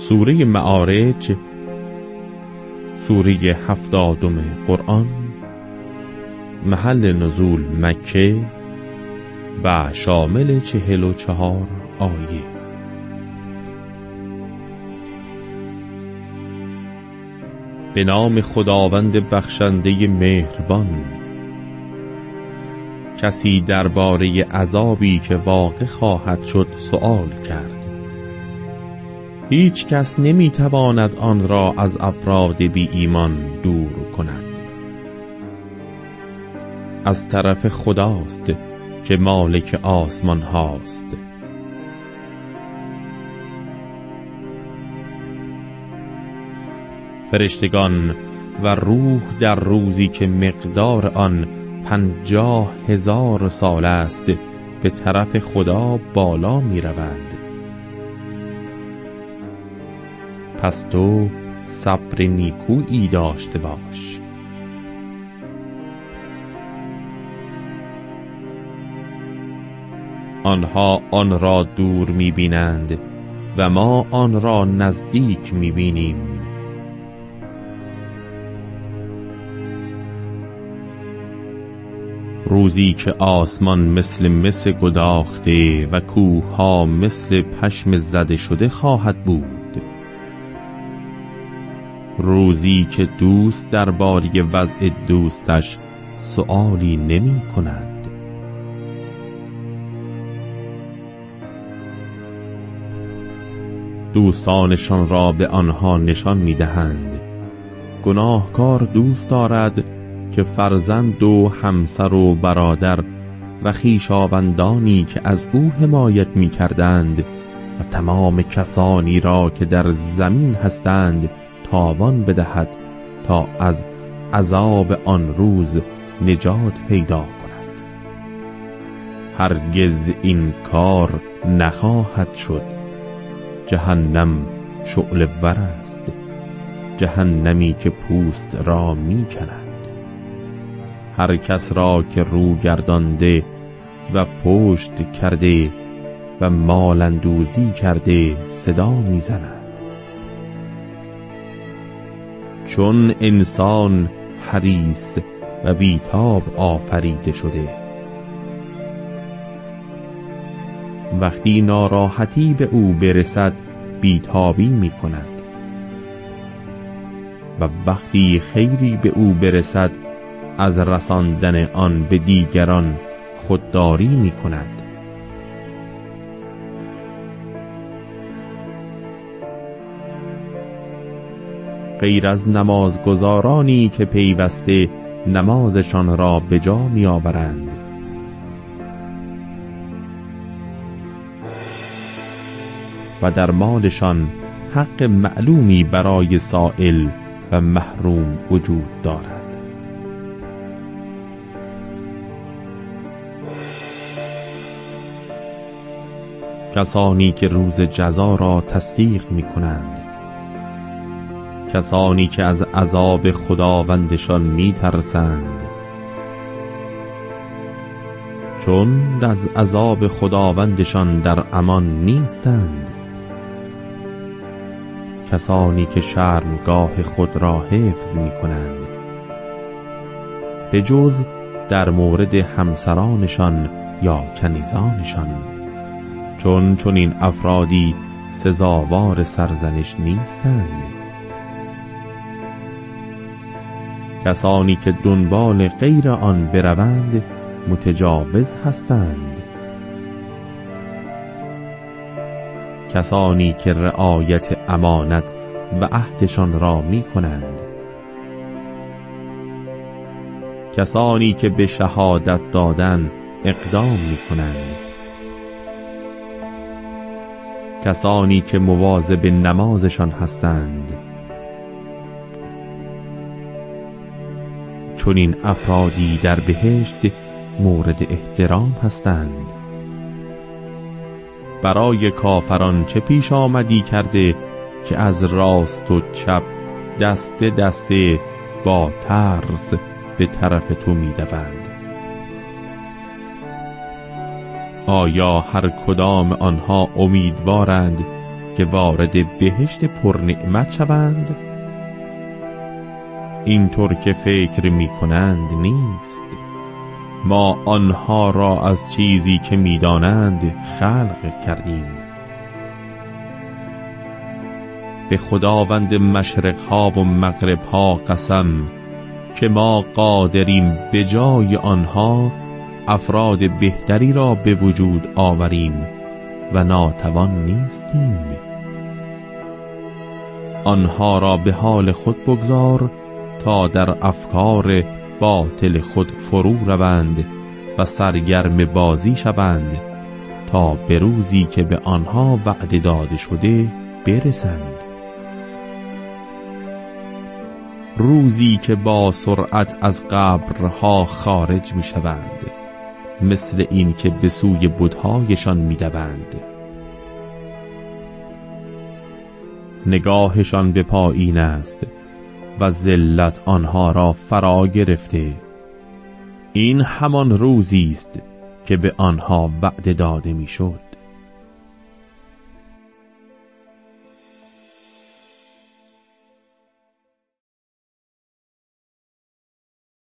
سوره معارج، سوره 70 قرآن، محل نزول مکه و شامل 44 آیه. به نام خداوند بخشنده مهربان. کسی درباره عذابی که واقع خواهد شد سؤال کرد. هیچ کس نمیتواند آن را از افراد بی ایمان دور کند. از طرف خداست که مالک آسمان هاست. فرشتگان و روح در روزی که مقدار آن 50,000 سال است به طرف خدا بالا می روند. پس تو صبر نیکویی داشته باش. آنها آن را دور می بینند و ما آن را نزدیک می بینیم. روزی که آسمان مثل مس گداخته و کوه‌ها مثل پشم زده شده خواهد بود. روزی که دوست درباره وضع دوستش سؤالی نمی کند. دوستانشان را به آنها نشان می دهند. گناهکار دوست دارد که فرزند و همسر و برادر و خویشاوندانی که از او حمایت می کردند و تمام کسانی را که در زمین هستند تاوان بدهد تا از عذاب آن روز نجات پیدا کند. هرگز این کار نخواهد شد. جهنم شعله ور است، جهنمی که پوست را می کند. هر کس را که رو گردانده و پشت کرده و مالندوزی کرده صدا می زند. چون انسان حریص و بیتاب آفریده شده، وقتی ناراحتی به او برسد بیتابی می کند و وقتی خیری به او برسد از رساندن آن به دیگران خودداری می کند. غیر از نمازگزارانی که پیوسته نمازشان را به جا می آورند و در مالشان حق معلومی برای سائل و محروم وجود دارد. کسانی که روز جزا را تصدیق می کنند، کسانی که از عذاب خداوندشان می ترسند، چون از عذاب خداوندشان در امان نیستند. کسانی که شرمگاه خود را حفظ می کنند، به جز در مورد همسرانشان یا کنیزانشان، چون این افرادی سزاوار سرزنش نیستند. کسانی که دنبال غیر آن بروند متجاوز هستند. کسانی که رعایت امانت و عهدشان را می کنند. کسانی که به شهادت دادن اقدام می کنند. کسانی که مواظب نمازشان هستند. چون این افرادی در بهشت مورد احترام هستند. برای کافران چه پیش آمدی کرده که از راست و چپ دسته دسته با ترس به طرف تو می دوند؟ آیا هر کدام آنها امیدوارند که وارد بهشت پرنعمت شوند؟ اینطور که فکر می کنند نیست. ما آنها را از چیزی که می دانند خلق کردیم. به خداوند مشرقها و مغربها قسم که ما قادریم به جای آنها افراد بهتری را به وجود آوریم و ناتوان نیستیم. آنها را به حال خود بگذار تا در افکار باطل خود فرو روند و سرگرم بازی شوند تا به روزی که به آنها وعده داده شده برسند. روزی که با سرعت از قبرها خارج می شوند، مثل این که به سوی بت‌هایشان می دوند. نگاهشان به پایین است و ذلت آنها را فرا گرفته. این همان روزی است که به آنها وعده داده می شد.